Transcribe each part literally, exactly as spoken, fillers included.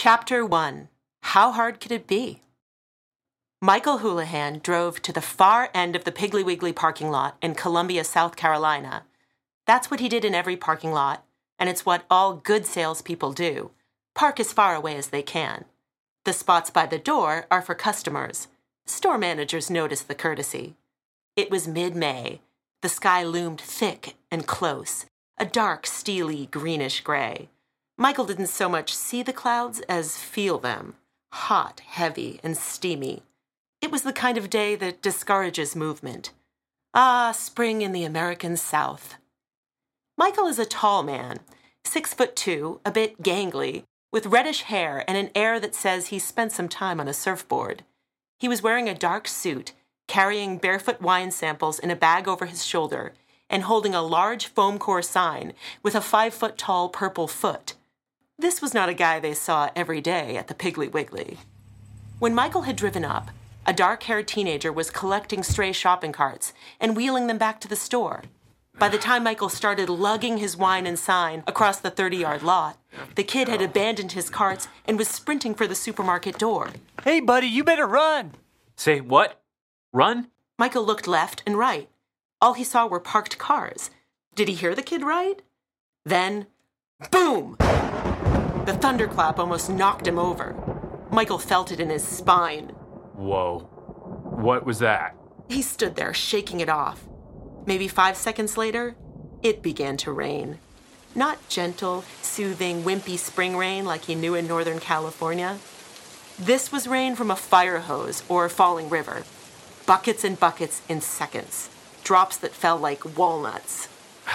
Chapter one. How hard could it be? Michael Houlihan drove to the far end of the Piggly Wiggly parking lot in Columbia, South Carolina. That's what he did in every parking lot, and it's what all good salespeople do. Park as far away as they can. The spots by the door are for customers. Store managers notice the courtesy. It was mid-May. The sky loomed thick and close, a dark, steely, greenish gray. Michael didn't so much see the clouds as feel them, hot, heavy, and steamy. It was the kind of day that discourages movement. Ah, spring in the American South. Michael is a tall man, six foot two, a bit gangly, with reddish hair and an air that says he spent some time on a surfboard. He was wearing a dark suit, carrying barefoot wine samples in a bag over his shoulder, and holding a large foam core sign with a five-foot-tall purple foot. This was not a guy they saw every day at the Piggly Wiggly. When Michael had driven up, a dark-haired teenager was collecting stray shopping carts and wheeling them back to the store. By the time Michael started lugging his wine and sign across the thirty-yard lot, the kid had abandoned his carts and was sprinting for the supermarket door. Hey, buddy, you better run. Say what? Run? Michael looked left and right. All he saw were parked cars. Did he hear the kid right? Then, boom! The thunderclap almost knocked him over. Michael felt it in his spine. Whoa. What was that? He stood there, shaking it off. Maybe five seconds later, it began to rain. Not gentle, soothing, wimpy spring rain like he knew in Northern California. This was rain from a fire hose or falling river. Buckets and buckets in seconds. Drops that fell like walnuts.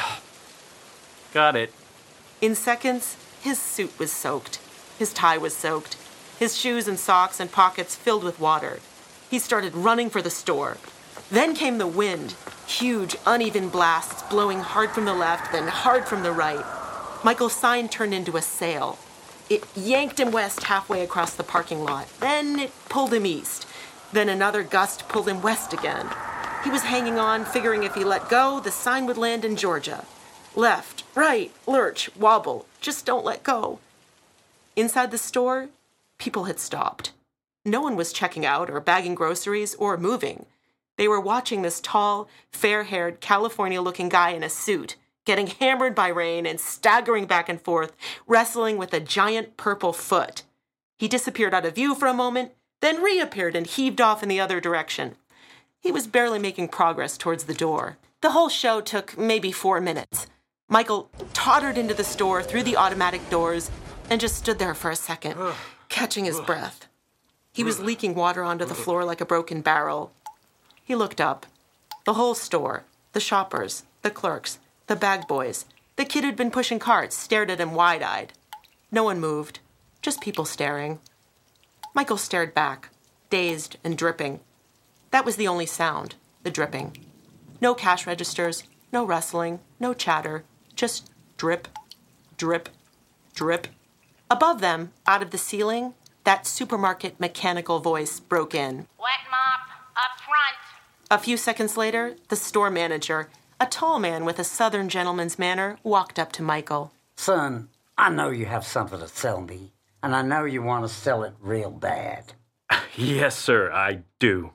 Got it. In seconds, his suit was soaked. His tie was soaked. His shoes and socks and pockets filled with water. He started running for the store. Then came the wind, huge, uneven blasts blowing hard from the left, then hard from the right. Michael's sign turned into a sail. It yanked him west halfway across the parking lot. Then it pulled him east. Then another gust pulled him west again. He was hanging on, figuring if he let go, the sign would land in Georgia. Left, right, lurch, wobble, just don't let go. Inside the store, people had stopped. No one was checking out or bagging groceries or moving. They were watching this tall, fair-haired, California-looking guy in a suit, getting hammered by rain and staggering back and forth, wrestling with a giant purple foot. He disappeared out of view for a moment, then reappeared and heaved off in the other direction. He was barely making progress towards the door. The whole show took maybe four minutes. Michael tottered into the store through the automatic doors and just stood there for a second, catching his breath. He was leaking water onto the floor like a broken barrel. He looked up. The whole store, the shoppers, the clerks, the bag boys, the kid who'd been pushing carts stared at him wide-eyed. No one moved, just people staring. Michael stared back, dazed and dripping. That was the only sound, the dripping. No cash registers, no rustling, no chatter, just drip, drip, drip. Above them, out of the ceiling, that supermarket mechanical voice broke in. Wet mop, up front. A few seconds later, the store manager, a tall man with a southern gentleman's manner, walked up to Michael. Son, I know you have something to sell me, and I know you want to sell it real bad. Yes, sir, I do.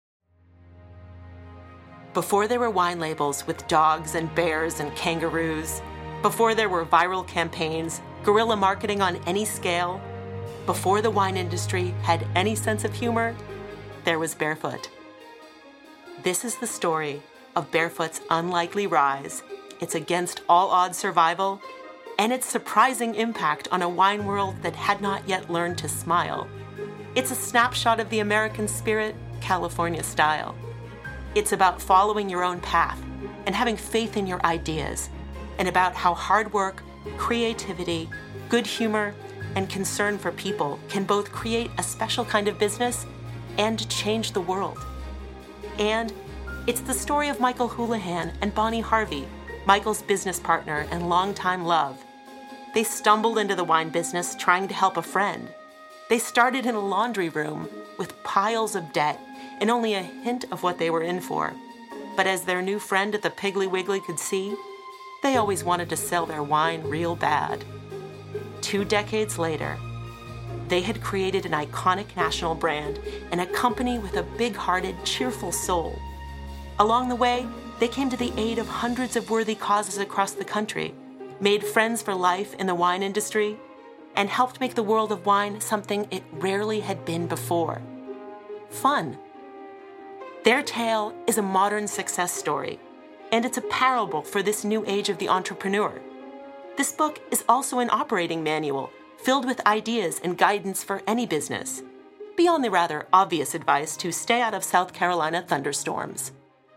Before there were wine labels with dogs and bears and kangaroos, before there were viral campaigns, guerrilla marketing on any scale, before the wine industry had any sense of humor, there was Barefoot. This is the story of Barefoot's unlikely rise, its against-all-odds survival, and its surprising impact on a wine world that had not yet learned to smile. It's a snapshot of the American spirit, California style. It's about following your own path and having faith in your ideas, and about how hard work, creativity, good humor, and concern for people can both create a special kind of business and change the world. And it's the story of Michael Houlihan and Bonnie Harvey, Michael's business partner and longtime love. They stumbled into the wine business trying to help a friend. They started in a laundry room with piles of debt and only a hint of what they were in for. But as their new friend at the Piggly Wiggly could see, they always wanted to sell their wine real bad. Two decades later, they had created an iconic national brand and a company with a big-hearted, cheerful soul. Along the way, they came to the aid of hundreds of worthy causes across the country, made friends for life in the wine industry, and helped make the world of wine something it rarely had been before: fun. Their tale is a modern success story, and it's a parable for this new age of the entrepreneur. This book is also an operating manual filled with ideas and guidance for any business, beyond the rather obvious advice to stay out of South Carolina thunderstorms.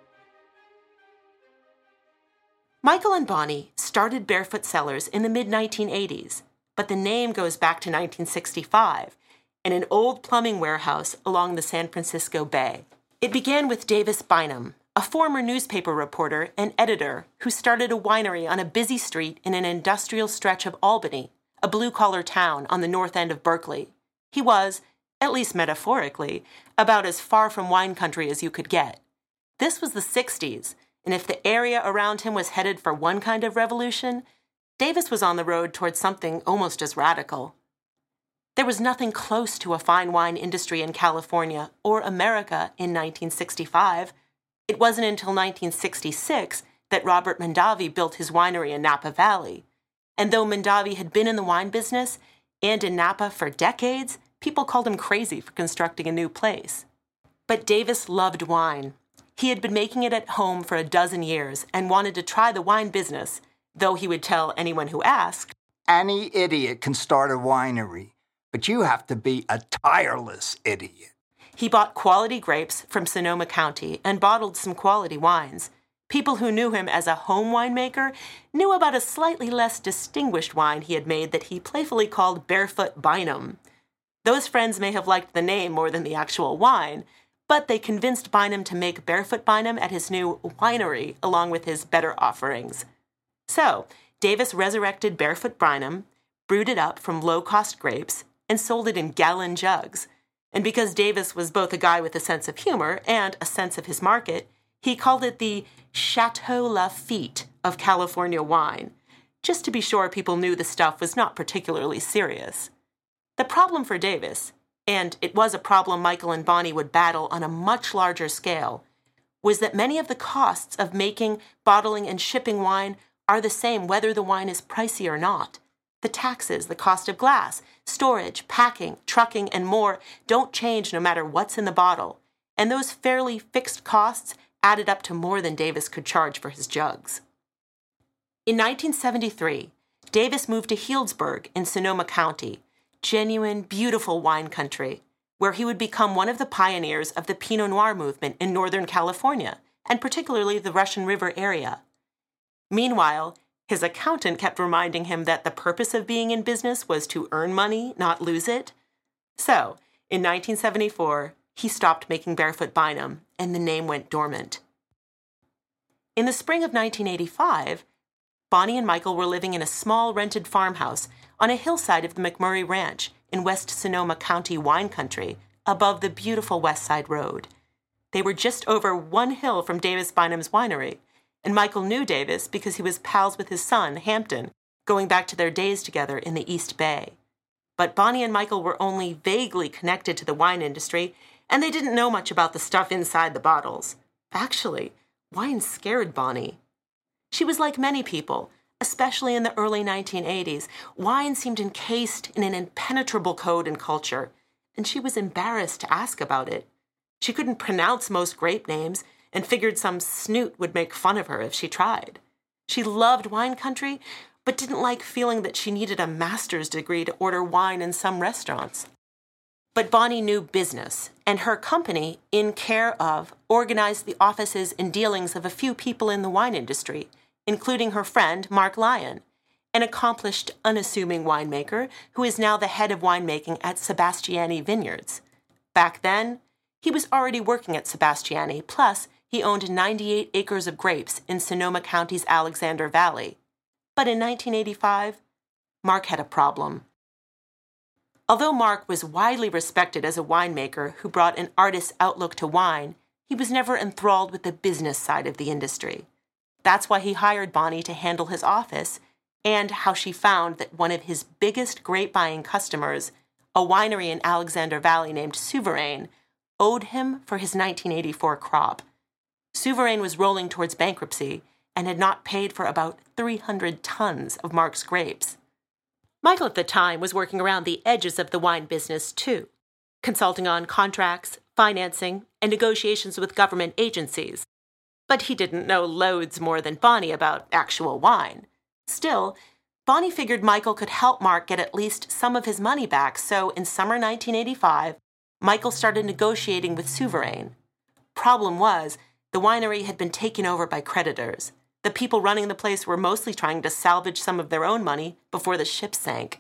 Michael and Bonnie started Barefoot Cellars in the mid nineteen eighties, but the name goes back to nineteen sixty-five in an old plumbing warehouse along the San Francisco Bay. It began with Davis Bynum, a former newspaper reporter and editor who started a winery on a busy street in an industrial stretch of Albany, a blue-collar town on the north end of Berkeley. He was, at least metaphorically, about as far from wine country as you could get. This was the sixties, and if the area around him was headed for one kind of revolution, Davis was on the road towards something almost as radical. There was nothing close to a fine wine industry in California or America in nineteen sixty-five. It wasn't until nineteen sixty-six that Robert Mondavi built his winery in Napa Valley. And though Mondavi had been in the wine business and in Napa for decades, people called him crazy for constructing a new place. But Davis loved wine. He had been making it at home for a dozen years and wanted to try the wine business, though he would tell anyone who asked, "Any idiot can start a winery, but you have to be a tireless idiot." He bought quality grapes from Sonoma County and bottled some quality wines. People who knew him as a home winemaker knew about a slightly less distinguished wine he had made that he playfully called Barefoot Bynum. Those friends may have liked the name more than the actual wine, but they convinced Bynum to make Barefoot Bynum at his new winery along with his better offerings. So, Davis resurrected Barefoot Bynum, brewed it up from low-cost grapes, and sold it in gallon jugs. And because Davis was both a guy with a sense of humor and a sense of his market, he called it the Chateau Lafite of California wine, just to be sure people knew the stuff was not particularly serious. The problem for Davis, and it was a problem Michael and Bonnie would battle on a much larger scale, was that many of the costs of making, bottling, and shipping wine are the same whether the wine is pricey or not. The taxes, the cost of glass, storage, packing, trucking, and more don't change no matter what's in the bottle, and those fairly fixed costs added up to more than Davis could charge for his jugs. In nineteen seventy-three, Davis moved to Healdsburg in Sonoma County, genuine, beautiful wine country, where he would become one of the pioneers of the Pinot Noir movement in Northern California, and particularly the Russian River area. Meanwhile, his accountant kept reminding him that the purpose of being in business was to earn money, not lose it. So, in nineteen seventy-four, he stopped making Barefoot Bynum, and the name went dormant. In the spring of nineteen eighty-five, Bonnie and Michael were living in a small rented farmhouse on a hillside of the McMurray Ranch in West Sonoma County wine country, above the beautiful West Side Road. They were just over one hill from Davis Bynum's winery, and Michael knew Davis because he was pals with his son, Hampton, going back to their days together in the East Bay. But Bonnie and Michael were only vaguely connected to the wine industry, and they didn't know much about the stuff inside the bottles. Actually, wine scared Bonnie. She was like many people, especially in the early nineteen eighties. Wine seemed encased in an impenetrable code and culture, and she was embarrassed to ask about it. She couldn't pronounce most grape names, and figured some snoot would make fun of her if she tried. She loved wine country, but didn't like feeling that she needed a master's degree to order wine in some restaurants. But Bonnie knew business, and her company, In Care Of, organized the offices and dealings of a few people in the wine industry, including her friend Mark Lyon, an accomplished, unassuming winemaker who is now the head of winemaking at Sebastiani Vineyards. Back then, he was already working at Sebastiani, plus he owned ninety-eight acres of grapes in Sonoma County's Alexander Valley. But in nineteen eighty-five, Mark had a problem. Although Mark was widely respected as a winemaker who brought an artist's outlook to wine, he was never enthralled with the business side of the industry. That's why he hired Bonnie to handle his office, and how she found that one of his biggest grape-buying customers, a winery in Alexander Valley named Souverain, owed him for his nineteen eighty-four crop. Souverain was rolling towards bankruptcy and had not paid for about three hundred tons of Mark's grapes. Michael at the time was working around the edges of the wine business too, consulting on contracts, financing, and negotiations with government agencies. But he didn't know loads more than Bonnie about actual wine. Still, Bonnie figured Michael could help Mark get at least some of his money back, so in summer nineteen eighty-five, Michael started negotiating with Souverain. Problem was, the winery had been taken over by creditors. The people running the place were mostly trying to salvage some of their own money before the ship sank.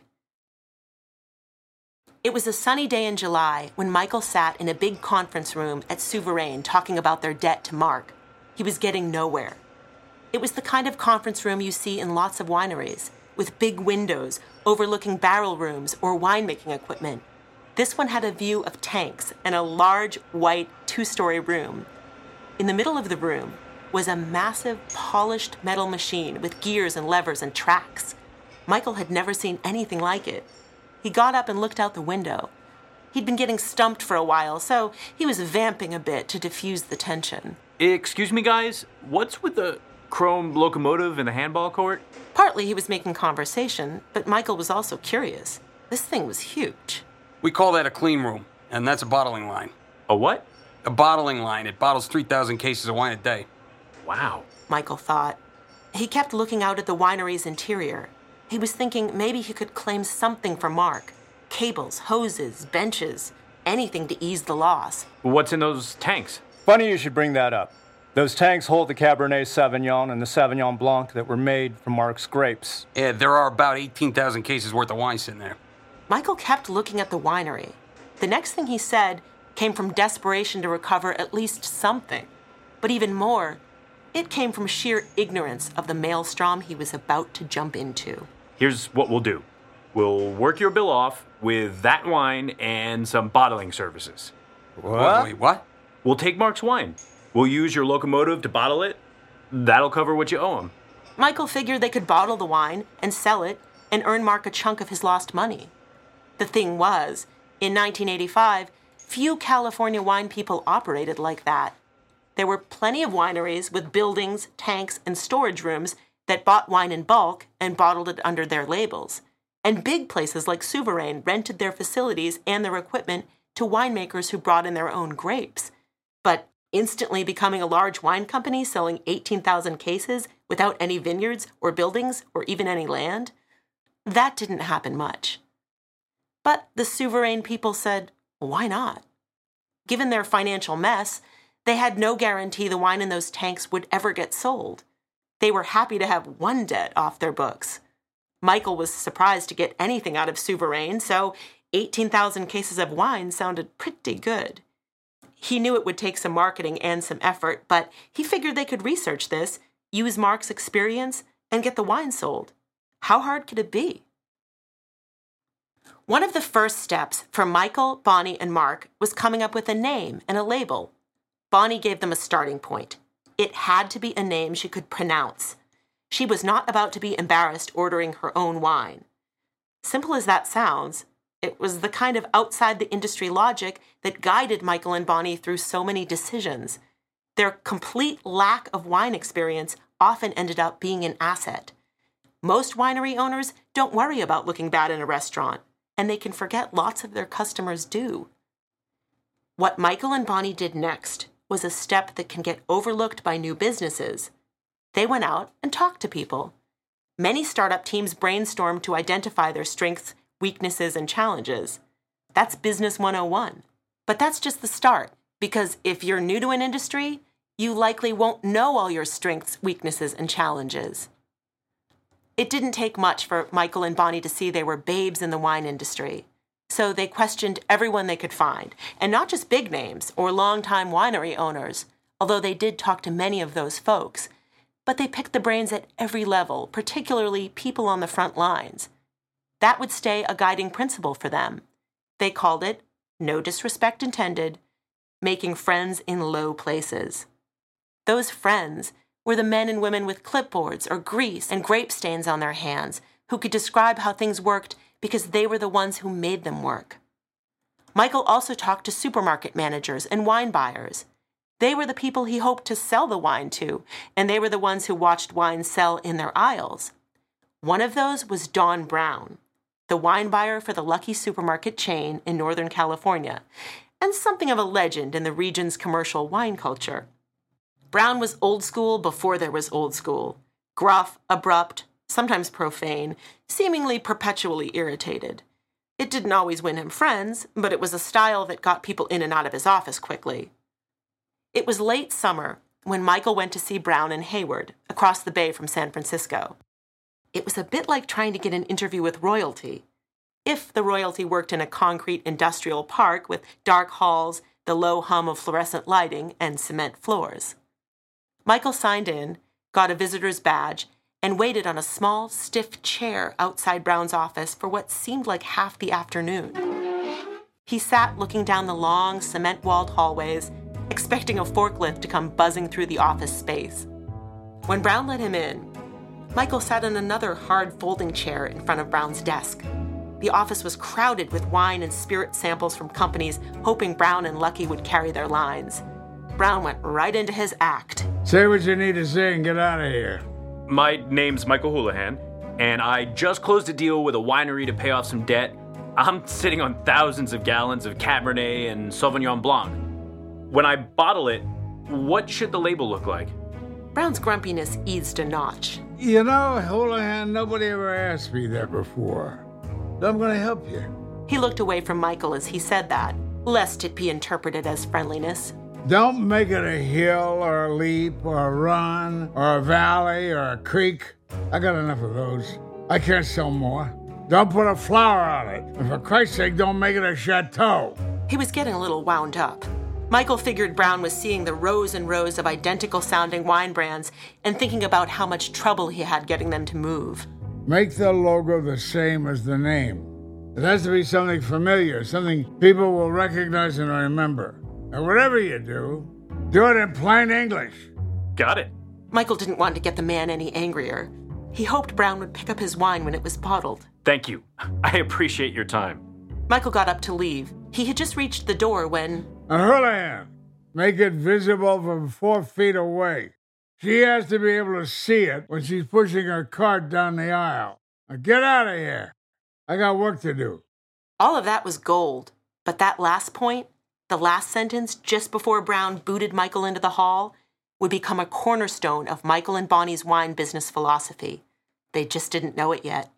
It was a sunny day in July when Michael sat in a big conference room at Souverain talking about their debt to Mark. He was getting nowhere. It was the kind of conference room you see in lots of wineries, with big windows overlooking barrel rooms or winemaking equipment. This one had a view of tanks and a large, white, two-story room. In the middle of the room was a massive, polished metal machine with gears and levers and tracks. Michael had never seen anything like it. He got up and looked out the window. He'd been getting stumped for a while, so he was vamping a bit to diffuse the tension. Excuse me, guys. What's with the chrome locomotive in the handball court? Partly he was making conversation, but Michael was also curious. This thing was huge. We call that a clean room, and that's a bottling line. A what? A bottling line. It bottles three thousand cases of wine a day. Wow. Michael thought. He kept looking out at the winery's interior. He was thinking maybe he could claim something for Mark. Cables, hoses, benches, anything to ease the loss. What's in those tanks? Funny you should bring that up. Those tanks hold the Cabernet Sauvignon and the Sauvignon Blanc that were made from Mark's grapes. Yeah, there are about eighteen thousand cases worth of wine sitting there. Michael kept looking at the winery. The next thing he said came from desperation to recover at least something. But even more, it came from sheer ignorance of the maelstrom he was about to jump into. Here's what we'll do. We'll work your bill off with that wine and some bottling services. What? Wait, what? We'll take Mark's wine. We'll use your locomotive to bottle it. That'll cover what you owe him. Michael figured they could bottle the wine and sell it and earn Mark a chunk of his lost money. The thing was, in nineteen eighty-five, few California wine people operated like that. There were plenty of wineries with buildings, tanks, and storage rooms that bought wine in bulk and bottled it under their labels. And big places like Souverain rented their facilities and their equipment to winemakers who brought in their own grapes. But instantly becoming a large wine company selling eighteen thousand cases without any vineyards or buildings or even any land? That didn't happen much. But the Souverain people said, why not? Given their financial mess, they had no guarantee the wine in those tanks would ever get sold. They were happy to have one debt off their books. Michael was surprised to get anything out of Souverain, so eighteen thousand cases of wine sounded pretty good. He knew it would take some marketing and some effort, but he figured they could research this, use Mark's experience, and get the wine sold. How hard could it be? One of the first steps for Michael, Bonnie, and Mark was coming up with a name and a label. Bonnie gave them a starting point. It had to be a name she could pronounce. She was not about to be embarrassed ordering her own wine. Simple as that sounds, it was the kind of outside-the-industry logic that guided Michael and Bonnie through so many decisions. Their complete lack of wine experience often ended up being an asset. Most winery owners don't worry about looking bad in a restaurant, and they can forget lots of their customers do. What Michael and Bonnie did next was a step that can get overlooked by new businesses. They went out and talked to people. Many startup teams brainstorm to identify their strengths, weaknesses, and challenges. That's Business one oh one. But that's just the start, because if you're new to an industry, you likely won't know all your strengths, weaknesses, and challenges. It didn't take much for Michael and Bonnie to see they were babes in the wine industry. So they questioned everyone they could find, and not just big names or longtime winery owners, although they did talk to many of those folks. But they picked the brains at every level, particularly people on the front lines. That would stay a guiding principle for them. They called it, no disrespect intended, making friends in low places. Those friends were the men and women with clipboards or grease and grape stains on their hands who could describe how things worked because they were the ones who made them work. Michael also talked to supermarket managers and wine buyers. They were the people he hoped to sell the wine to, and they were the ones who watched wine sell in their aisles. One of those was Don Brown, the wine buyer for the Lucky supermarket chain in Northern California, and something of a legend in the region's commercial wine culture. Brown was old school before there was old school. Gruff, abrupt, sometimes profane, seemingly perpetually irritated. It didn't always win him friends, but it was a style that got people in and out of his office quickly. It was late summer when Michael went to see Brown in Hayward, across the bay from San Francisco. It was a bit like trying to get an interview with royalty. If the royalty worked in a concrete industrial park with dark halls, the low hum of fluorescent lighting, and cement floors. Michael signed in, got a visitor's badge, and waited on a small, stiff chair outside Brown's office for what seemed like half the afternoon. He sat looking down the long, cement-walled hallways, expecting a forklift to come buzzing through the office space. When Brown let him in, Michael sat in another hard folding chair in front of Brown's desk. The office was crowded with wine and spirit samples from companies hoping Brown and Lucky would carry their lines. Brown went right into his act. Say what you need to say and get out of here. My name's Michael Houlihan, and I just closed a deal with a winery to pay off some debt. I'm sitting on thousands of gallons of Cabernet and Sauvignon Blanc. When I bottle it, what should the label look like? Brown's grumpiness eased a notch. You know, Houlihan, nobody ever asked me that before. I'm going to help you. He looked away from Michael as he said that, lest it be interpreted as friendliness. Don't make it a hill or a leap or a run or a valley or a creek. I got enough of those. I can't sell more. Don't put a flower on it. And for Christ's sake, don't make it a chateau. He was getting a little wound up. Michael figured Brown was seeing the rows and rows of identical-sounding wine brands and thinking about how much trouble he had getting them to move. Make the logo the same as the name. It has to be something familiar, something people will recognize and remember. And whatever you do, do it in plain English. Got it. Michael didn't want to get the man any angrier. He hoped Brown would pick up his wine when it was bottled. Thank you. I appreciate your time. Michael got up to leave. He had just reached the door when... And Houlihan, make it visible from four feet away. She has to be able to see it when she's pushing her cart down the aisle. Now get out of here. I got work to do. All of that was gold. But that last point, the last sentence just before Brown booted Michael into the hall, would become a cornerstone of Michael and Bonnie's wine business philosophy. They just didn't know it yet.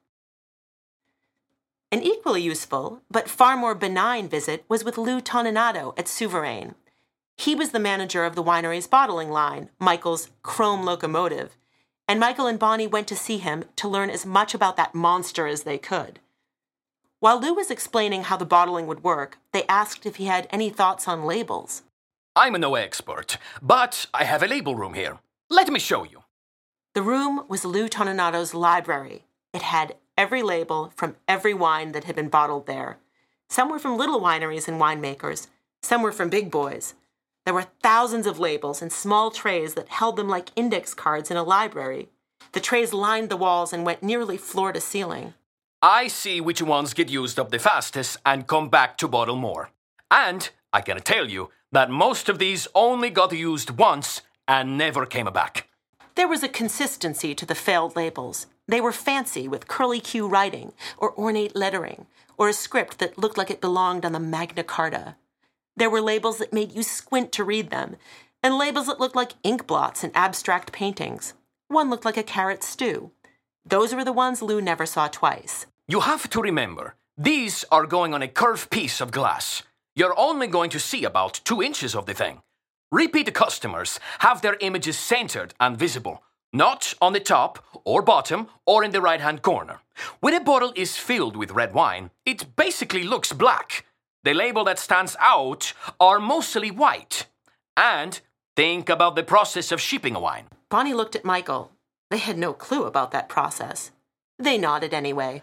An equally useful, but far more benign visit was with Lou Toninato at Souverain. He was the manager of the winery's bottling line, Michael's Chrome Locomotive, and Michael and Bonnie went to see him to learn as much about that monster as they could. While Lou was explaining how the bottling would work, they asked if he had any thoughts on labels. I'm no expert, but I have a label room here. Let me show you. The room was Lou Toninato's library. It had every label from every wine that had been bottled there. Some were from little wineries and winemakers. Some were from big boys. There were thousands of labels in small trays that held them like index cards in a library. The trays lined the walls and went nearly floor to ceiling. I see which ones get used up the fastest and come back to bottle more. And I can tell you that most of these only got used once and never came back. There was a consistency to the failed labels. They were fancy with curly Q writing or ornate lettering or a script that looked like it belonged on the Magna Carta. There were labels that made you squint to read them, and labels that looked like ink blots and abstract paintings. One looked like a carrot stew. Those were the ones Lou never saw twice. You have to remember, these are going on a curved piece of glass. You're only going to see about two inches of the thing. Repeat customers have their images centered and visible, not on the top or bottom or in the right-hand corner. When a bottle is filled with red wine, it basically looks black. The label that stands out are mostly white. And think about the process of shipping a wine. Bonnie looked at Michael. They had no clue about that process. They nodded anyway.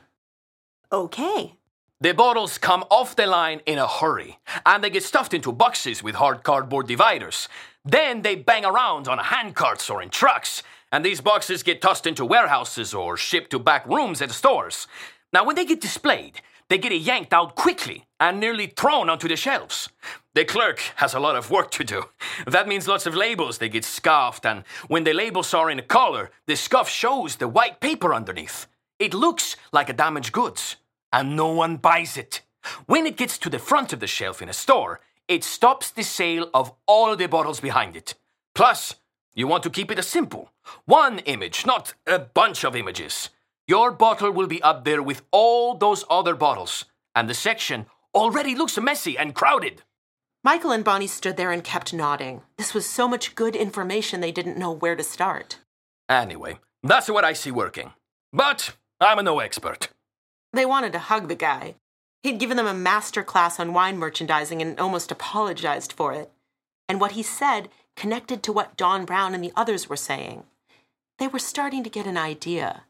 Okay. The bottles come off the line in a hurry, and they get stuffed into boxes with hard cardboard dividers. Then they bang around on handcarts or in trucks, and these boxes get tossed into warehouses or shipped to back rooms at stores. Now, when they get displayed, they get it yanked out quickly and nearly thrown onto the shelves. The clerk has a lot of work to do. That means lots of labels, they get scuffed, and when the labels are in color, the scuff shows the white paper underneath. It looks like a damaged goods, and no one buys it. When it gets to the front of the shelf in a store, it stops the sale of all the bottles behind it. Plus, you want to keep it as simple. One image, not a bunch of images. Your bottle will be up there with all those other bottles, and the section already looks messy and crowded. Michael and Bonnie stood there and kept nodding. This was so much good information they didn't know where to start. Anyway, that's what I see working. But I'm no expert. They wanted to hug the guy. He'd given them a master class on wine merchandising and almost apologized for it. And what he said connected to what Don Brown and the others were saying. They were starting to get an idea.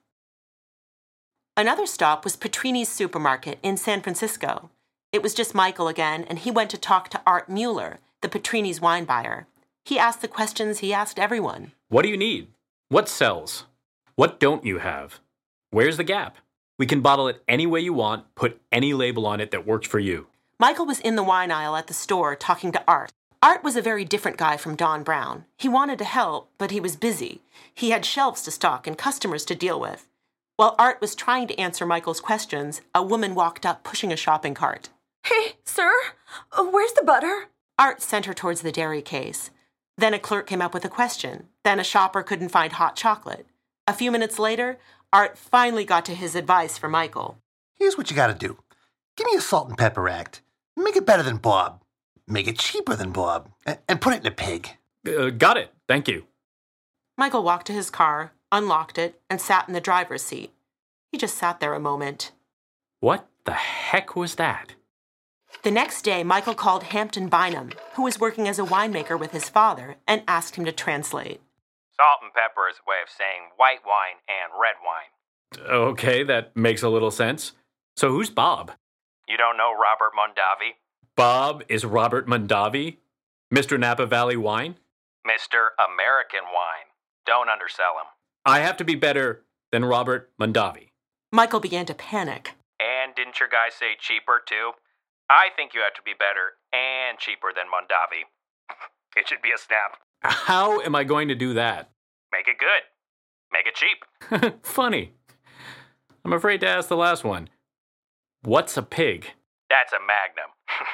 Another stop was Petrini's Supermarket in San Francisco. It was just Michael again, and he went to talk to Art Mueller, the Petrini's wine buyer. He asked the questions he asked everyone. What do you need? What sells? What don't you have? Where's the gap? We can bottle it any way you want, put any label on it that works for you. Michael was in the wine aisle at the store talking to Art. Art was a very different guy from Don Brown. He wanted to help, but he was busy. He had shelves to stock and customers to deal with. While Art was trying to answer Michael's questions, a woman walked up pushing a shopping cart. Hey, sir, uh, where's the butter? Art sent her towards the dairy case. Then a clerk came up with a question. Then a shopper couldn't find hot chocolate. A few minutes later, Art finally got to his advice for Michael. Here's what you gotta do. Give me a salt and pepper act. Make it better than Bob. Make it cheaper than Bob. And put it in a pig. Uh, got it. Thank you. Michael walked to his car, unlocked it, and sat in the driver's seat. He just sat there a moment. What the heck was that? The next day, Michael called Hampton Bynum, who was working as a winemaker with his father, and asked him to translate. Salt and pepper is a way of saying white wine and red wine. Okay, that makes a little sense. So who's Bob? You don't know Robert Mondavi? Bob is Robert Mondavi? Mister Napa Valley Wine? Mister American Wine. Don't undersell him. I have to be better than Robert Mondavi. Michael began to panic. And didn't your guy say cheaper, too? I think you have to be better and cheaper than Mondavi. It should be a snap. How am I going to do that? Make it good. Make it cheap. Funny. I'm afraid to ask the last one. What's a pig? That's a Magnum.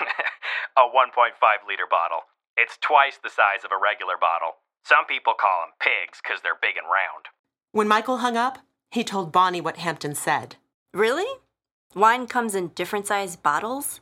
A one point five liter bottle. It's twice the size of a regular bottle. Some people call them pigs because they're big and round. When Michael hung up, he told Bonnie what Hampton said. Really? Wine comes in different sized bottles?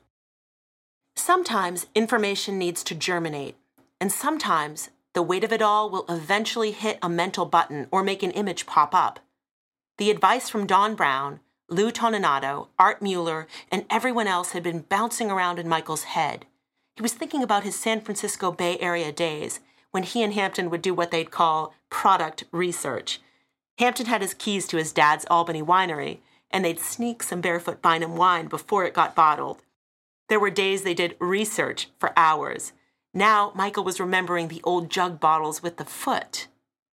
Sometimes information needs to germinate, and sometimes the weight of it all will eventually hit a mental button or make an image pop up. The advice from Don Brown, Lou Toninato, Art Mueller, and everyone else had been bouncing around in Michael's head. He was thinking about his San Francisco Bay Area days when he and Hampton would do what they'd call product research. Hampton had his keys to his dad's Albany winery, and they'd sneak some Barefoot Bynum wine before it got bottled. There were days they did research for hours. Now Michael was remembering the old jug bottles with the foot.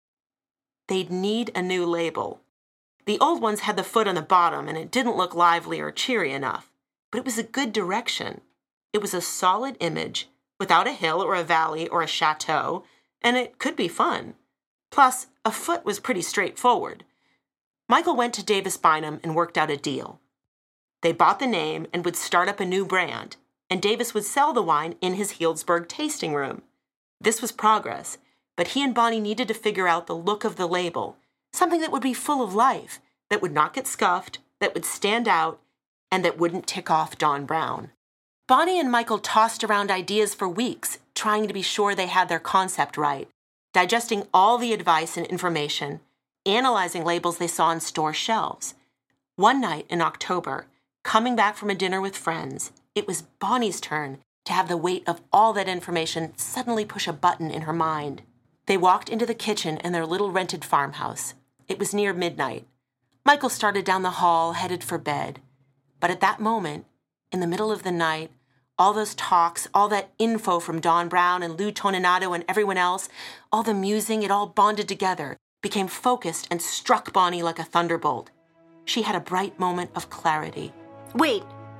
They'd need a new label. The old ones had the foot on the bottom, and it didn't look lively or cheery enough. But it was a good direction. It was a solid image, without a hill or a valley or a chateau, and it could be fun. Plus, a foot was pretty straightforward. Michael went to Davis Bynum and worked out a deal. They bought the name and would start up a new brand, and Davis would sell the wine in his Healdsburg tasting room. This was progress, but he and Bonnie needed to figure out the look of the label, something that would be full of life, that would not get scuffed, that would stand out, and that wouldn't tick off Don Brown. Bonnie and Michael tossed around ideas for weeks, trying to be sure they had their concept right, digesting all the advice and information, analyzing labels they saw on store shelves. One night in October, coming back from a dinner with friends, it was Bonnie's turn to have the weight of all that information suddenly push a button in her mind. They walked into the kitchen in their little rented farmhouse. It was near midnight. Michael started down the hall, headed for bed. But at that moment, in the middle of the night, all those talks, all that info from Don Brown and Lou Toninato and everyone else, all the musing, it all bonded together, became focused and struck Bonnie like a thunderbolt. She had a bright moment of clarity. Wait,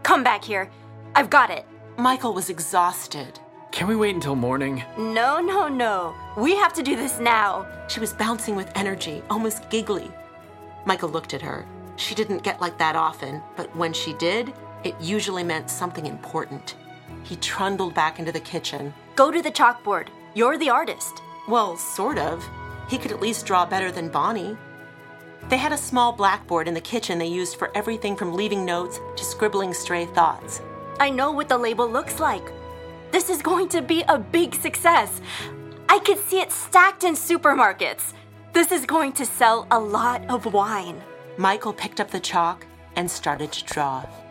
Come back here. I've got it. Michael was exhausted. Can we wait until morning? No, no, no. We have to do this now. She was bouncing with energy, almost giggly. Michael looked at her. She didn't get like that often, but when she did, it usually meant something important. He trundled back into the kitchen. Go to the chalkboard. You're the artist. Well, sort of. He could at least draw better than Bonnie. They had a small blackboard in the kitchen they used for everything from leaving notes to scribbling stray thoughts. I know what the label looks like. This is going to be a big success. I could see it stacked in supermarkets. This is going to sell a lot of wine. Michael picked up the chalk and started to draw.